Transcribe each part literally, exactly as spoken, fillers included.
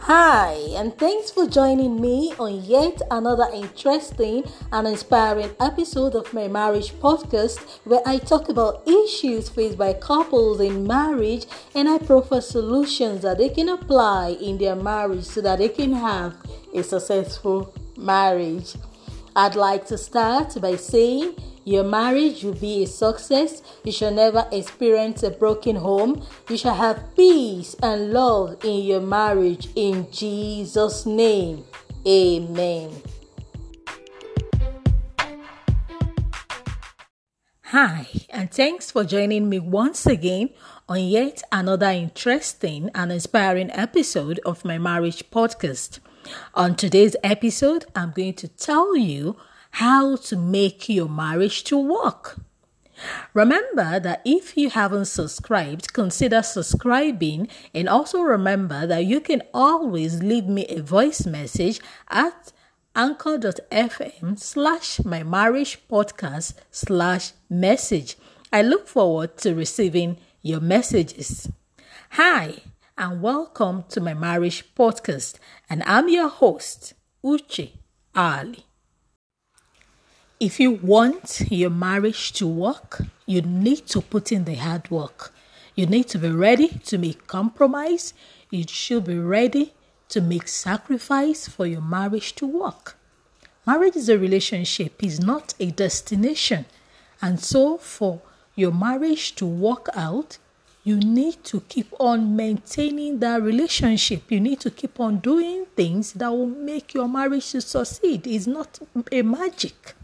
Hi, and thanks for joining me on yet another interesting and inspiring episode of my marriage podcast where I talk about issues faced by couples in marriage and I proffer solutions that they can apply in their marriage so that they can have a successful marriage. I'd like to start by saying your marriage will be a success. You shall never experience a broken home. You shall have peace and love in your marriage. In Jesus' name, amen. Hi, and thanks for joining me once again on yet another interesting and inspiring episode of my marriage podcast. On today's episode, I'm going to tell you how to make your marriage to work. Remember that if you haven't subscribed, consider subscribing, and also remember that you can always leave me a voice message at anchor.fm slash my marriage podcast slash message. I look forward to receiving your messages. Hi, and welcome to my marriage podcast, and I'm your host, Uche Ali. If you want your marriage to work, you need to put in the hard work. You need to be ready to make compromise. You should be ready to make sacrifice for your marriage to work. Marriage is a relationship, it's not a destination. And so for your marriage to work out, you need to keep on maintaining that relationship. You need to keep on doing things that will make your marriage to succeed. It's not a magic.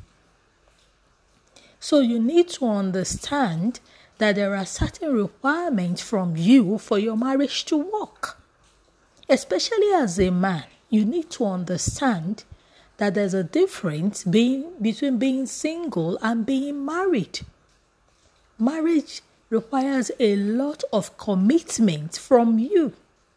So you need to understand that there are certain requirements from you for your marriage to work. Especially as a man, you need to understand that there's a difference being, between being single and being married. Marriage requires a lot of commitment from you.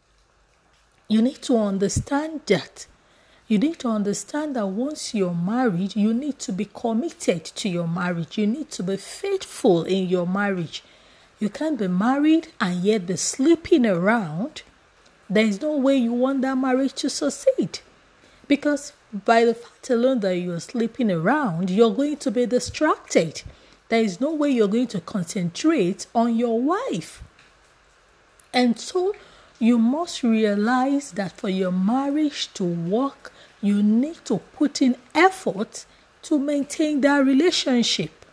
You need to understand that. You need to understand that once you're married, you need to be committed to your marriage. You need to be faithful in your marriage. You can't be married and yet be sleeping around. There is no way you want that marriage to succeed. Because by the fact alone that you're sleeping around, you're going to be distracted. There is no way you're going to concentrate on your wife. And so you must realize that for your marriage to work, you need to put in effort to maintain that relationship.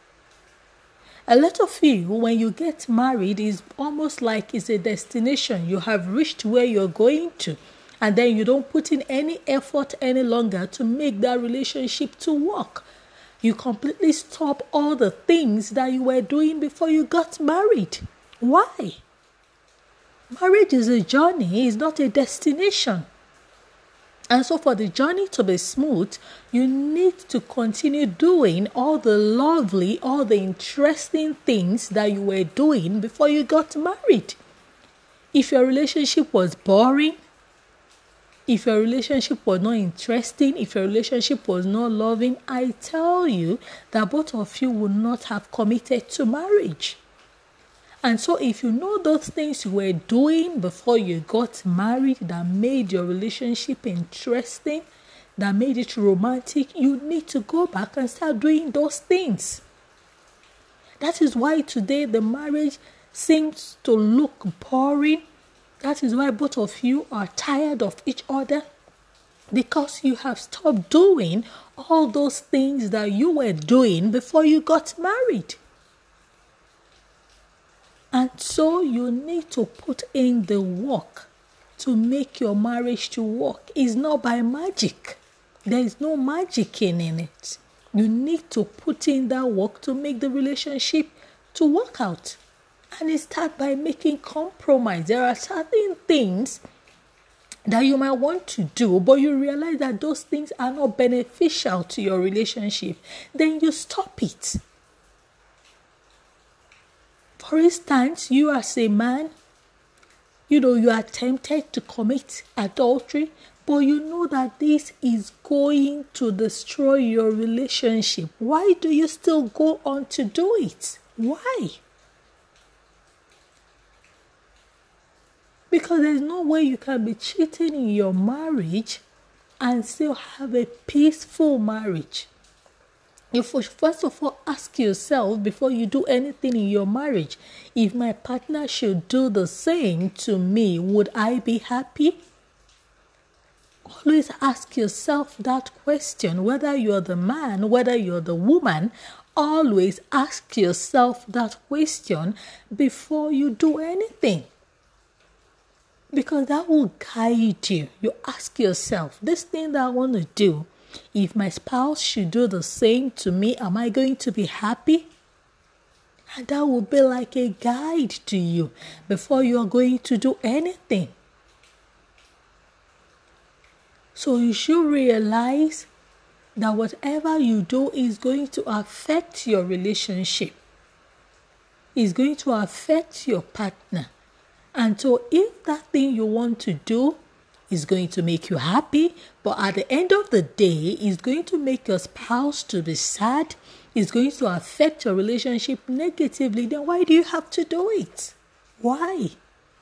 A lot of you, when you get married, is almost like it's a destination. You have reached where you're going to, and then you don't put in any effort any longer to make that relationship to work. You completely stop all the things that you were doing before you got married. Why? Marriage is a journey, it's not a destination. And so for the journey to be smooth, you need to continue doing all the lovely, all the interesting things that you were doing before you got married. If your relationship was boring, if your relationship was not interesting, if your relationship was not loving, I tell you that both of you would not have committed to marriage. And so if you know those things you were doing before you got married that made your relationship interesting, that made it romantic, you need to go back and start doing those things. That is why today the marriage seems to look boring. That is why both of you are tired of each other, because you have stopped doing all those things that you were doing before you got married. And so you need to put in the work to make your marriage to work. It's not by magic. There is no magic in it. You need to put in that work to make the relationship to work out. And it starts by making compromise. There are certain things that you might want to do, but you realize that those things are not beneficial to your relationship. Then you stop it. For instance, you as a man, you know, you are tempted to commit adultery, but you know that this is going to destroy your relationship. Why do you still go on to do it? Why? Because there's no way you can be cheating in your marriage and still have a peaceful marriage. You first of all ask yourself before you do anything in your marriage, if my partner should do the same to me, would I be happy? Always ask yourself that question, whether you're the man, whether you're the woman. Always ask yourself that question before you do anything. Because that will guide you. You ask yourself, this thing that I want to do, if my spouse should do the same to me, am I going to be happy? And that will be like a guide to you before you are going to do anything. So you should realize that whatever you do is going to affect your relationship. It's going to affect your partner. And so if that thing you want to do is going to make you happy, but at the end of the day, it's going to make your spouse to be sad, it's going to affect your relationship negatively, then why do you have to do it? Why?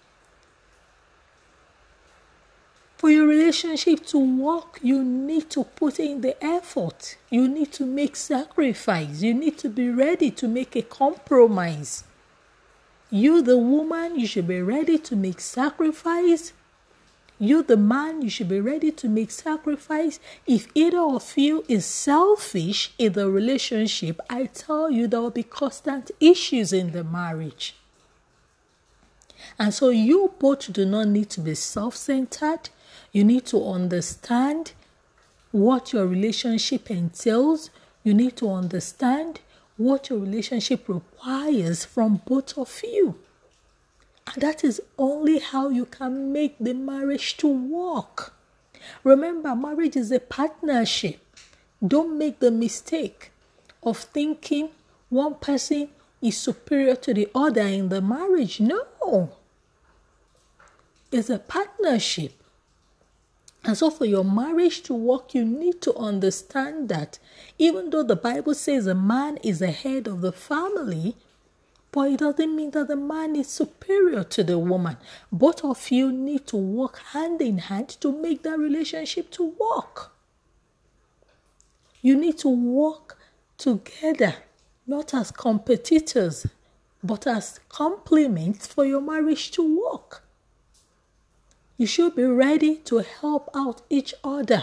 For your relationship to work, you need to put in the effort. You need to make sacrifice. You need to be ready to make a compromise. You, the woman, you should be ready to make sacrifice. You, the man, you should be ready to make sacrifice. If either of you is selfish in the relationship, I tell you there will be constant issues in the marriage. And so you both do not need to be self-centered. You need to understand what your relationship entails. You need to understand what your relationship requires from both of you. And that is only how you can make the marriage to work. Remember, marriage is a partnership. Don't make the mistake of thinking one person is superior to the other in the marriage. No. It's a partnership. And so for your marriage to work, you need to understand that even though the Bible says a man is the head of the family, but it doesn't mean that the man is superior to the woman. Both of you need to work hand in hand to make that relationship to work. You need to work together, not as competitors, but as complements for your marriage to work. You should be ready to help out each other.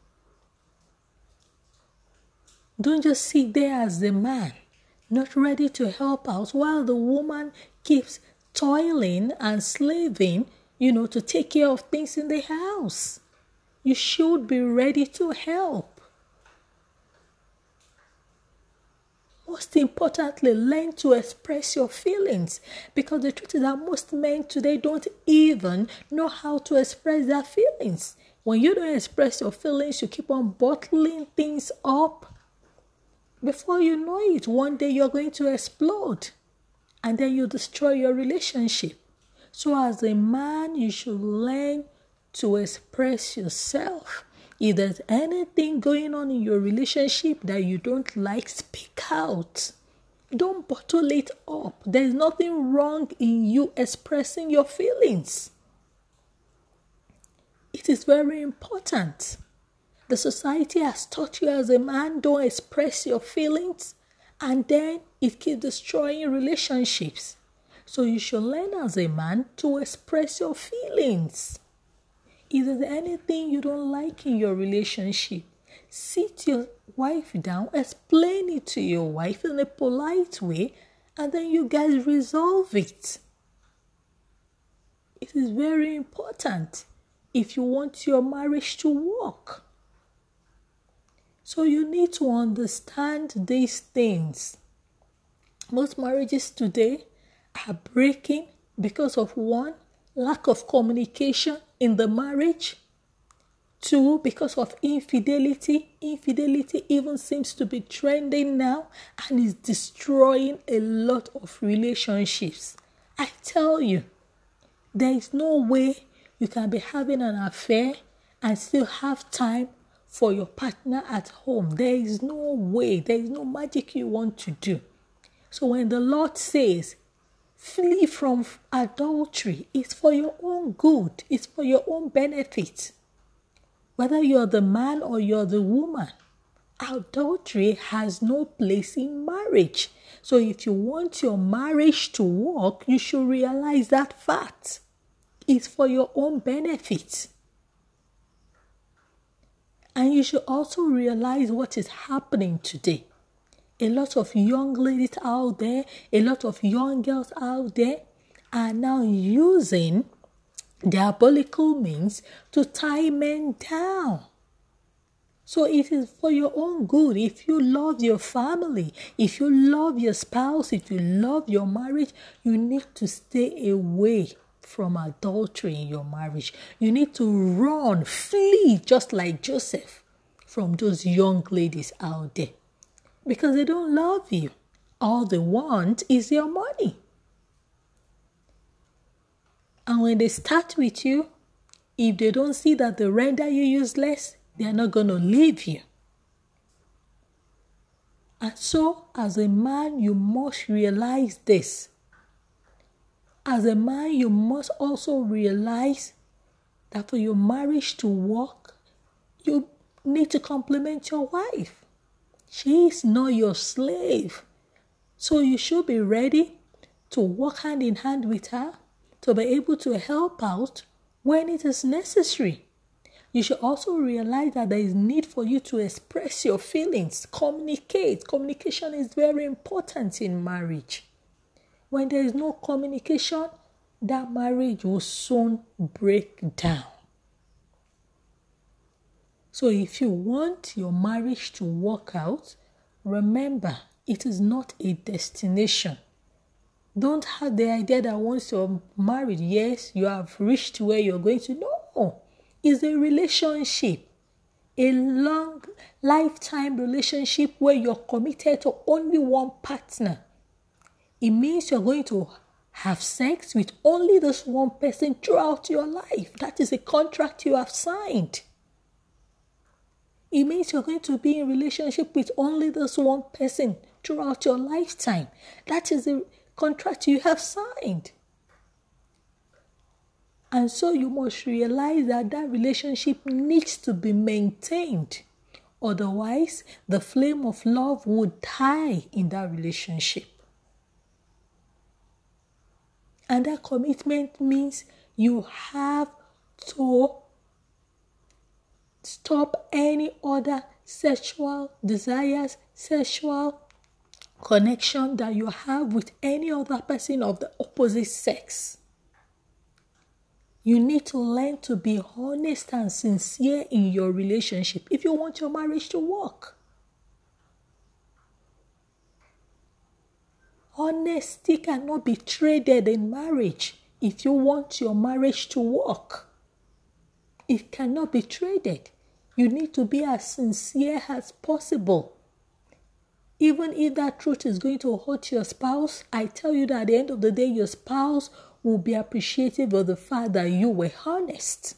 Don't just sit there as the man, not ready to help out, while the woman keeps toiling and slaving, you know, to take care of things in the house. You should be ready to help. Most importantly, learn to express your feelings, because the truth is that most men today don't even know how to express their feelings. When you don't express your feelings, you keep on bottling things up. Before you know it, one day you're going to explode, and then you destroy your relationship. So as a man, you should learn to express yourself. If there's anything going on in your relationship that you don't like, speak out. Don't bottle it up. There's nothing wrong in you expressing your feelings. It is very important. The society has taught you as a man, don't express your feelings, and then it keeps destroying relationships. So you should learn as a man to express your feelings. If there's anything you don't like in your relationship, sit your wife down, explain it to your wife in a polite way, and then you guys resolve it. It is very important if you want your marriage to work. So you need to understand these things. Most marriages today are breaking because of one, lack of communication in the marriage. Two, because of infidelity. Infidelity even seems to be trending now and is destroying a lot of relationships. I tell you, there is no way you can be having an affair and still have time for your partner at home. There is no way. There is no magic you want to do. So when the Lord says, Flee from adultery. It's for your own good. It's for your own benefit. Whether you're the man or you're the woman, adultery has no place in marriage. So if you want your marriage to work, you should realize that fact. It's for your own benefit. And you should also realize what is happening today. A lot of young ladies out there, a lot of young girls out there are now using diabolical means to tie men down. So it is for your own good. If you love your family, if you love your spouse, if you love your marriage, you need to stay away from adultery in your marriage. You need to run, flee, just like Joseph, from those young ladies out there. Because they don't love you. All they want is your money. And when they start with you, if they don't see that they render you useless, they are not going to leave you. And so, as a man, you must realize this. As a man, you must also realize that for your marriage to work, you need to compliment your wife. She is not your slave. So you should be ready to work hand in hand with her, to be able to help out when it is necessary. You should also realize that there is need for you to express your feelings, communicate. Communication is very important in marriage. When there is no communication, that marriage will soon break down. So if you want your marriage to work out, remember, it is not a destination. Don't have the idea that once you're married, yes, you have reached where you're going to. No, it's a relationship. A long lifetime relationship where you're committed to only one partner. It means you're going to have sex with only this one person throughout your life. That is a contract you have signed. It means you're going to be in relationship with only this one person throughout your lifetime. That is a contract you have signed. And so you must realize that that relationship needs to be maintained. Otherwise, the flame of love would die in that relationship. And that commitment means you have to stop any other sexual desires, sexual connection that you have with any other person of the opposite sex. You need to learn to be honest and sincere in your relationship if you want your marriage to work. Honesty cannot be traded in marriage if you want your marriage to work. It cannot be traded. You need to be as sincere as possible. Even if that truth is going to hurt your spouse, I tell you that at the end of the day, your spouse will be appreciative of the fact that you were honest.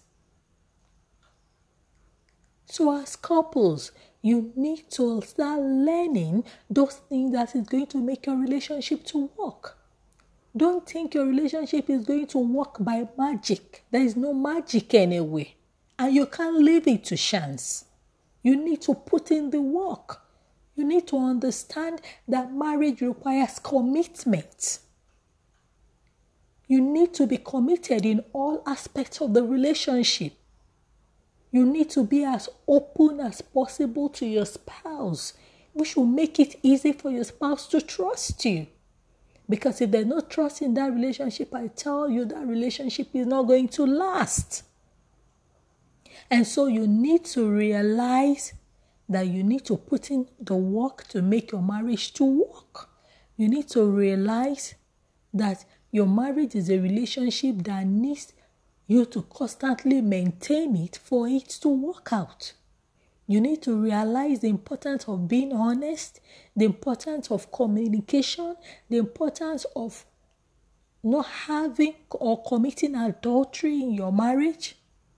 So as couples, you need to start learning those things that is going to make your relationship to work. Don't think your relationship is going to work by magic. There is no magic anyway. And you can't leave it to chance. You need to put in the work. You need to understand that marriage requires commitment. You need to be committed in all aspects of the relationship. You need to be as open as possible to your spouse, which will make it easy for your spouse to trust you. Because if there's no trust in that relationship, I tell you that relationship is not going to last. And so you need to realize that you need to put in the work to make your marriage to work. You need to realize that your marriage is a relationship that needs you to constantly maintain it for it to work out. You need to realize the importance of being honest, the importance of communication, the importance of not having or committing adultery in your marriage.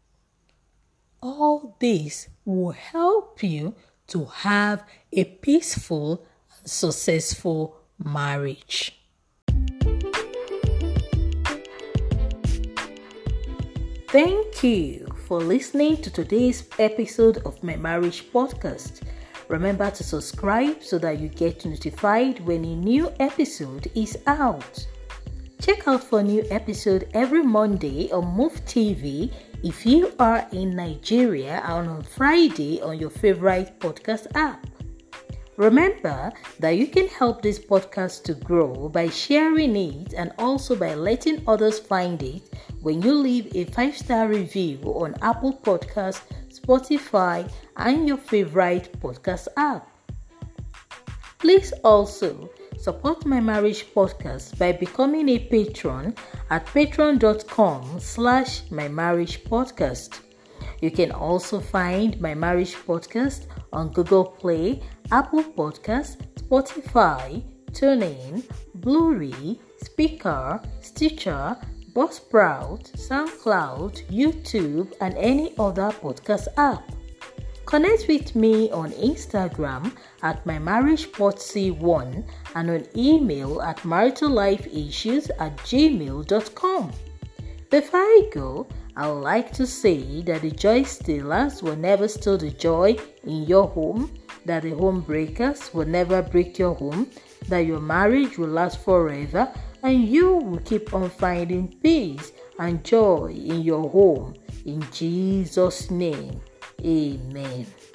All this will help you to have a peaceful and successful marriage. Thank you for listening to today's episode of my marriage podcast. Remember to subscribe so that you get notified when a new episode is out. Check out for a new episode every Monday on Move T V if you are in Nigeria, and on Friday on your favorite podcast app. Remember that you can help this podcast to grow by sharing it and also by letting others find it when you leave a five-star review on Apple Podcasts, Spotify, and your favorite podcast app. Please also support my marriage podcast by becoming a patron at patreon.com slash my marriage podcast. You can also find my marriage podcast on Google Play, Apple Podcasts, Spotify, TuneIn, Blu-ray, Speaker, Stitcher, Buzzsprout, SoundCloud, YouTube, and any other podcast app. Connect with me on Instagram at my marriage pod c one and on email at maritallifeissues at gmail dot com. Before I go, I would like to say that the joy stealers will never steal the joy in your home, that the home breakers will never break your home, that your marriage will last forever, and you will keep on finding peace and joy in your home. In Jesus' name, amen.